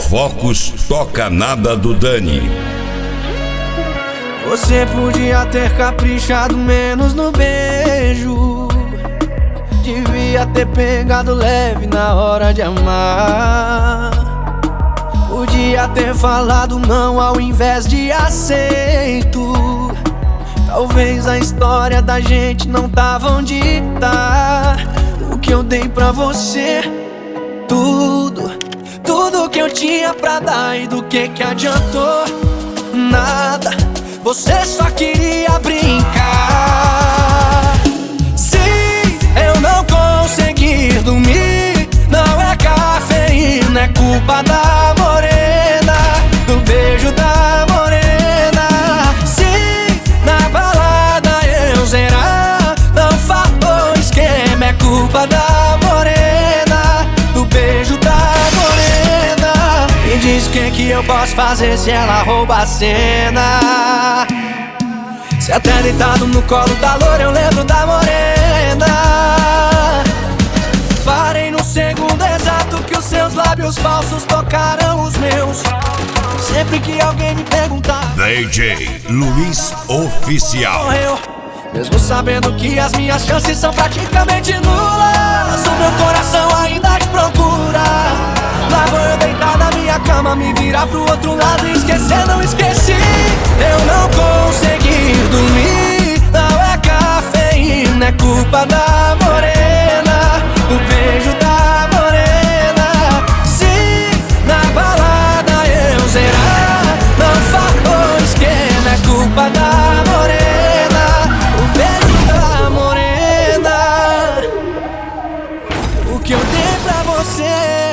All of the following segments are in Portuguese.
Focus Toca Nada do Dani. Você podia ter caprichado menos no beijo, devia ter pegado leve na hora de amar. Podia ter falado não ao invés de aceito. Talvez a história da gente não tava onde tá. O que eu dei pra você, tudo que eu tinha pra dar, e do que adiantou? Nada, você só queria brincar. Se eu não conseguir dormir, não é cafeína, é culpa da morena, do beijo da morena. Se na balada eu zerar, não faltou esquema, é culpa da morena, do beijo da morena. Me diz o que eu posso fazer se ela rouba a cena. Se até deitado no colo da loura eu lembro da morena. Parei no segundo exato que os seus lábios falsos tocaram os meus. Sempre que alguém me perguntar, DJ Luiz Oficial. Morreu, mesmo sabendo que as minhas chances são praticamente nulas. O meu coração ainda te procura. Lá vou eu deitar na minha cama, me virar pro outro lado e esquecer, não esqueci. Eu não consegui dormir, não é cafeína, é culpa da morena, do beijo da morena. Se na balada eu zerar, não faltou esquema, é culpa da morena, o beijo da morena. O que eu dei pra você,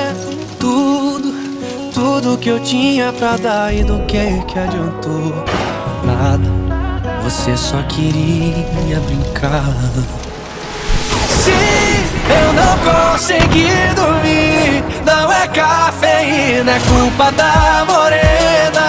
tudo que eu tinha pra dar, e do que adiantou? Nada, você só queria brincar. Se eu não conseguir dormir, não é cafeína, é culpa da morena.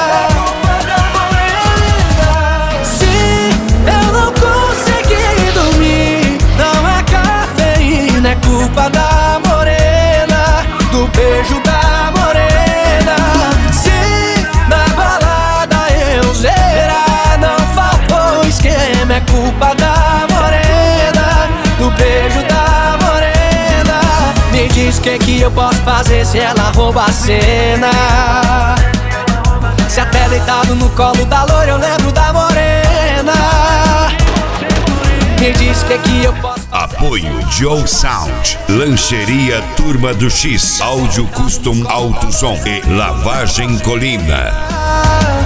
Se eu não conseguir dormir, não é cafeína, é culpa da morena, do beijo da morena. Se na balada eu zerar, não faltou esquema, é culpa da morena, do beijo da morena. Me diz o que eu posso fazer se ela rouba a cena. Se até deitado no colo da loura eu lembro da morena. Me diz o que eu posso fazer. Apoio Joe Sound, Lancheria Turma do X, Áudio Custom Alto Som e Lavagem Colina.